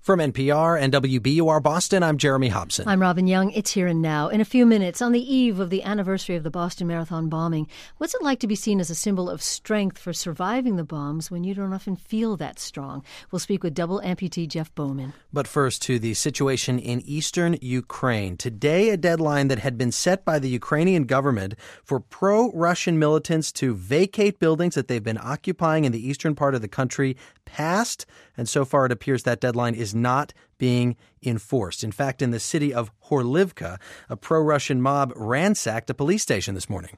From NPR and WBUR Boston, I'm Jeremy Hobson. I'm Robin Young. It's Here and Now. In a few minutes, on the eve of the anniversary of the Boston Marathon bombing, what's it like to be seen as a symbol of strength for surviving the bombs when you don't often feel that strong? We'll speak with double amputee Jeff Bowman. But first to the situation in eastern Ukraine. Today, a deadline that had been set by the Ukrainian government for pro-Russian militants to vacate buildings that they've been occupying in the eastern part of the country passed. And so far, it appears that deadline is not being enforced. In fact, in the city of Horlivka, a pro-Russian mob ransacked a police station this morning.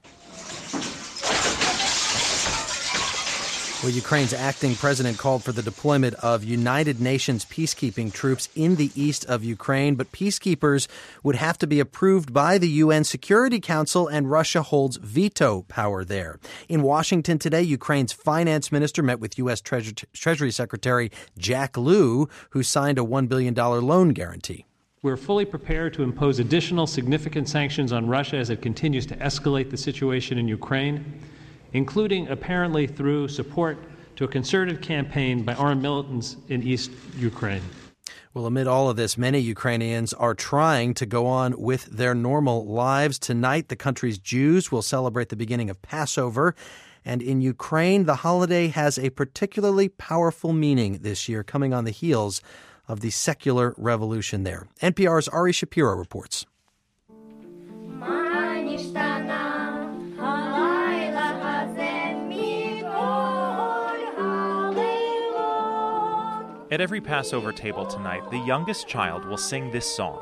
Well, Ukraine's acting president called for the deployment of United Nations peacekeeping troops in the east of Ukraine, but peacekeepers would have to be approved by the UN Security Council, and Russia holds veto power there. In Washington today, Ukraine's finance minister met with U.S. Treasury Secretary Jack Lew, who signed a $1 billion loan guarantee. We're fully prepared to impose additional significant sanctions on Russia as it continues to escalate the situation in Ukraine, including apparently through support to a concerted campaign by armed militants in East Ukraine. Well, amid all of this, many Ukrainians are trying to go on with their normal lives. Tonight, the country's Jews will celebrate the beginning of Passover. And in Ukraine, the holiday has a particularly powerful meaning this year, coming on the heels of the secular revolution there. NPR's Ari Shapiro reports. At every Passover table tonight, the youngest child will sing this song.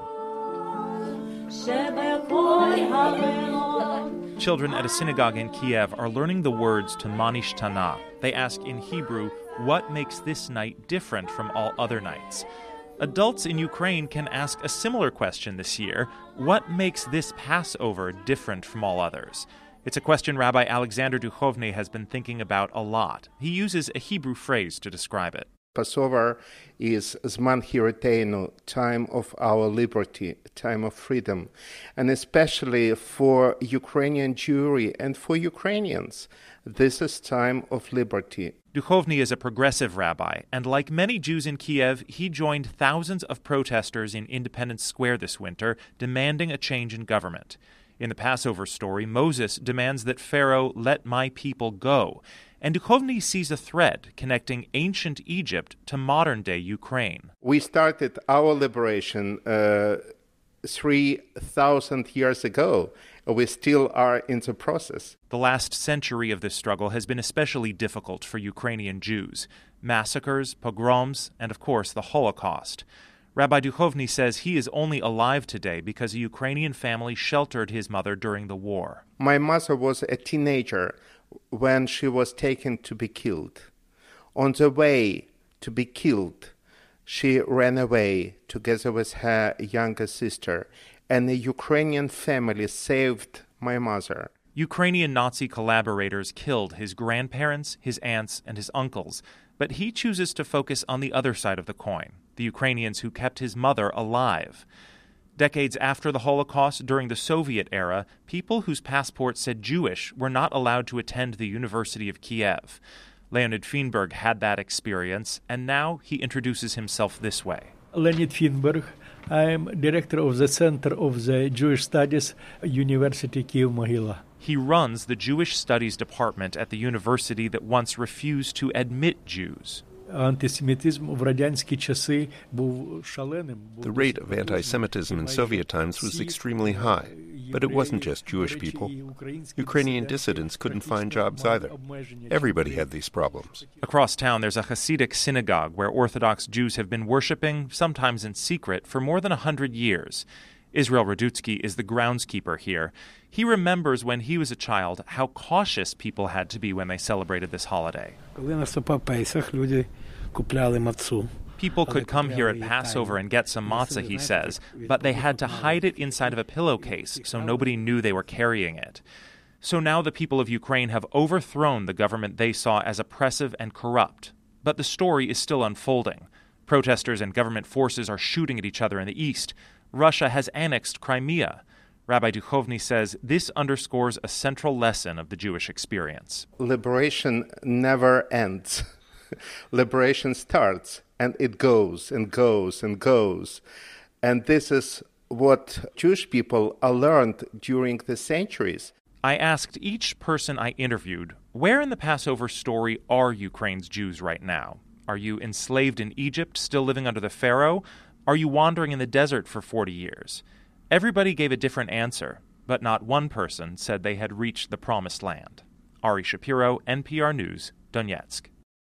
Children at a synagogue in Kiev are learning the words to Ma Nishtana. They ask in Hebrew, what makes this night different from all other nights? Adults in Ukraine can ask a similar question this year. What makes this Passover different from all others? It's a question Rabbi Alexander Duchovny has been thinking about a lot. He uses a Hebrew phrase to describe it. Passover is Zman Hiroteinu, time of our liberty, time of freedom, and especially for Ukrainian Jewry and for Ukrainians, this is time of liberty. Duchovny is a progressive rabbi, and like many Jews in Kiev, he joined thousands of protesters in Independence Square this winter, demanding a change in government. In the Passover story, Moses demands that Pharaoh let my people go. And Duchovny sees a thread connecting ancient Egypt to modern-day Ukraine. We started our liberation 3,000 years ago. We still are in the process. The last century of this struggle has been especially difficult for Ukrainian Jews. Massacres, pogroms, and of course the Holocaust. Rabbi Duchovny says he is only alive today because a Ukrainian family sheltered his mother during the war. My mother was a teenager when she was taken to be killed. On the way to be killed, she ran away together with her younger sister, and the Ukrainian family saved my mother. Ukrainian Nazi collaborators killed his grandparents, his aunts, and his uncles, but he chooses to focus on the other side of the coin, the Ukrainians who kept his mother alive. Decades after the Holocaust, during the Soviet era, people whose passports said Jewish were not allowed to attend the University of Kiev. Leonid Feinberg had that experience, and now he introduces himself this way. Leonid Feinberg. I'm director of the Center of the Jewish Studies, University Kyiv-Mohyla. He runs the Jewish Studies department at the university that once refused to admit Jews. The rate of anti-Semitism in Soviet times was extremely high, but it wasn't just Jewish people. Ukrainian dissidents couldn't find jobs either. Everybody had these problems. Across town, there's a Hasidic synagogue where Orthodox Jews have been worshiping, sometimes in secret, for more than 100 years. Israel Radutsky is the groundskeeper here. He remembers when he was a child how cautious people had to be when they celebrated this holiday. People could come here at Passover and get some matzah, he says, but they had to hide it inside of a pillowcase so nobody knew they were carrying it. So now the people of Ukraine have overthrown the government they saw as oppressive and corrupt. But the story is still unfolding. Protesters and government forces are shooting at each other in the east. Russia has annexed Crimea. Rabbi Duchovny says this underscores a central lesson of the Jewish experience. Liberation never ends. liberation starts, and it goes and goes and goes. And this is what Jewish people are learned during the centuries. I asked each person I interviewed, where in the Passover story are Ukraine's Jews right now? Are you enslaved in Egypt, still living under the Pharaoh? Are you wandering in the desert for 40 years? Everybody gave a different answer, but not one person said they had reached the promised land. Ari Shapiro, NPR News, Donetsk.